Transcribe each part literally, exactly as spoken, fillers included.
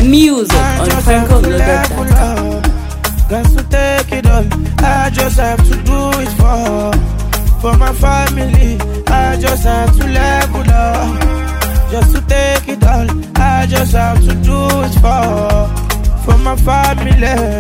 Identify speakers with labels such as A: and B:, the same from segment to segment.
A: Music on Franco Loaded dot com.
B: Got to take it all. I just have to do it for for my family. I just have to level up. Just to take it all. I just have to do it for for my family.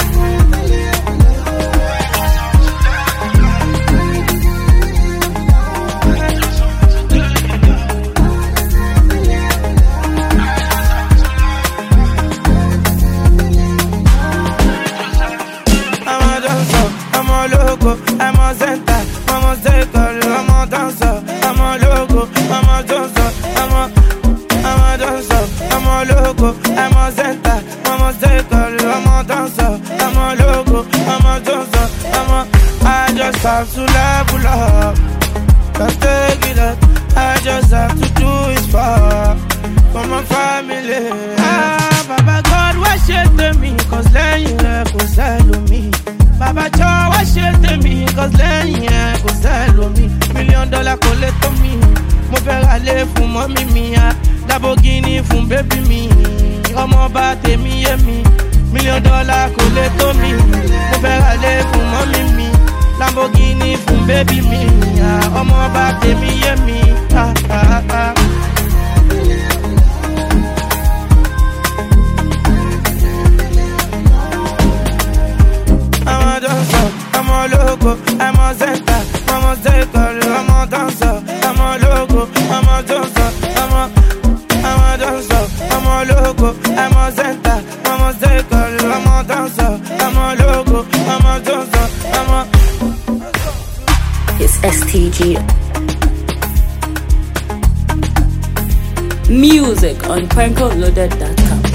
B: I'm a center, I'm a circle, I'm a dancer, I'm a logo, I'm a dancer, I'm a, I'm a dancer, I'm a logo, I'm a center, I'm a circle, I'm a dancer, I'm a logo, I'm a dancer, I'm a, I just have to level up, can't take it up, I just have to do it for, for my family. Ah, Baba God, what shit to me, cause then you have to sell me. Baba Joe, what shit to me, cause lẹ́yìn ẹ̀ kò sẹ́lómi. Million dollar kò lè tó mi. Mo fẹ́ ra lé fún mọ́mí mi ya. Lamborghini fún bébí mi. Ọmọ bá tèmi yé mi. Million dollar kò lè tó mi. Mo fẹ́ ra lé fún mọ́mí mi. Lamborghini fún bébí mi. Ọmọ bá tèmi yé mi. Ah, ah, ah. I'm a logo, I'm a center, I'm a circle, I'm a dancer, I'm a logo, I'm a dancer, I'm a, I'm a dancer, I'm a logo, I'm a center, I'm a circle, I'm a dancer, I'm a logo, I'm a dancer, I'm a.
A: It's S T G. Music on Franco Loaded dot com.